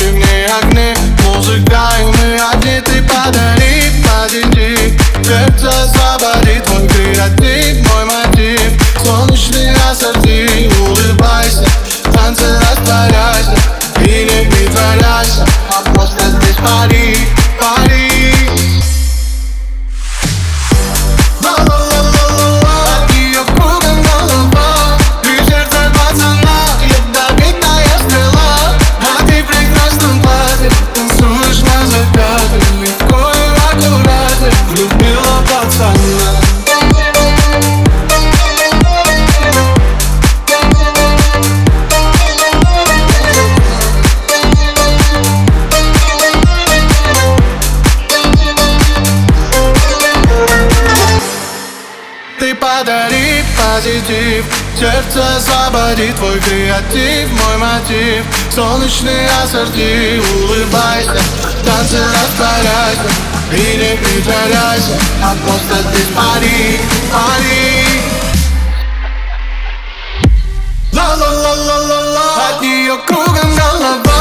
фигни огни. Музыка и мы одни, ты подари позитив. Сердце освободит твой креатив, мой мотив. Солнечный ассорти, улыбайся, танцы растворяйся и не притворяйся, а просто здесь пари, пари. Ты подари позитив, сердце освободит твой креатив, мой мотив. Солнечный ассорти, улыбайся, танцы растворяйся и не притворяйся, а просто здесь пари, пари. Ла-ла-ла-ла-ла-ла, от нее кругом голова.